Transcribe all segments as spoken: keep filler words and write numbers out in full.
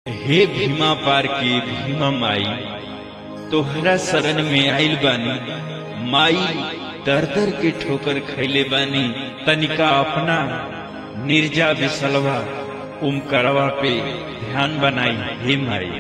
हे भीमा पार की भीमा माई, तोहरा शरण में आइल बानी। माई दर दर के ठोकर खैले बानी, तनिका अपना निर्जा विसलवा उमकरवा पे ध्यान बनाई। हे माई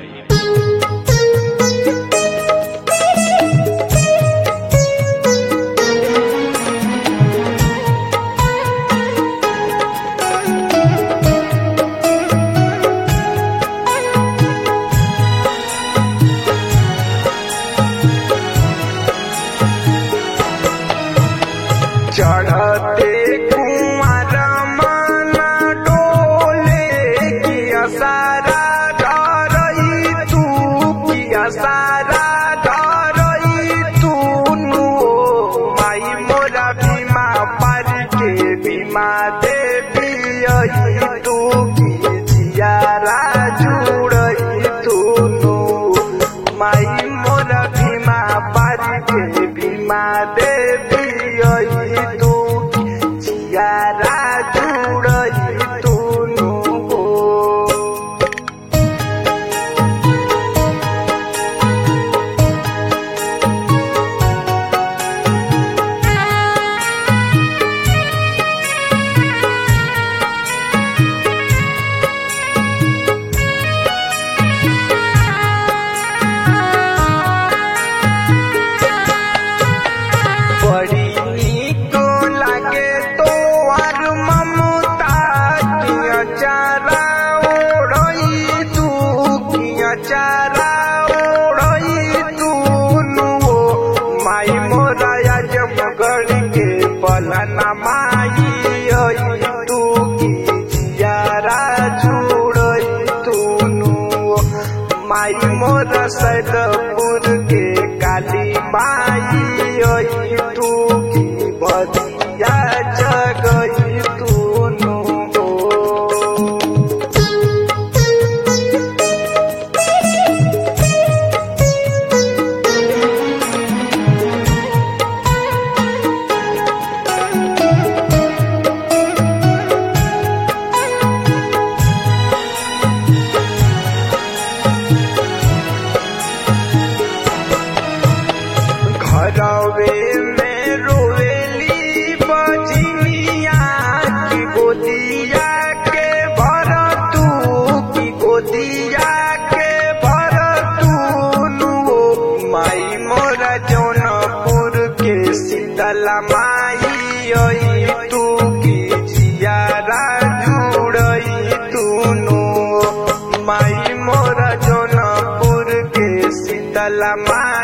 चढ़ते कुंवर मना डोले किया सारा डरई तू, किया सारा डरई तू नु। माई मोरा भीमा पार के भीमा देवी आई तू, की जियारा जुड़ई तू नु। माई मोरा भीमा पार के भीमा देवी आई तू, जियारा जुड़ई तू नु। बड़ी नीक लागे तोहर ममता, किया चारा ओढ़ई तू, किया चारा ओढ़ई तू नु। माई मोरा आजमगढ़ के पलना माई आई तू, की जियारा जुड़ई तू नु। माई मोरा सैदपुर के काली माई आई तू, की बदिया जगई तू नु। घरवे में रोवेली बजनिया, की गोदिया के भर तू, की गोदिया के भर तू नु। माई मोरा जौनपुर के शीतला माई आई तू, की जियारा जुड़ई तू नु। माई मोरा जौनपुर के शीतला माई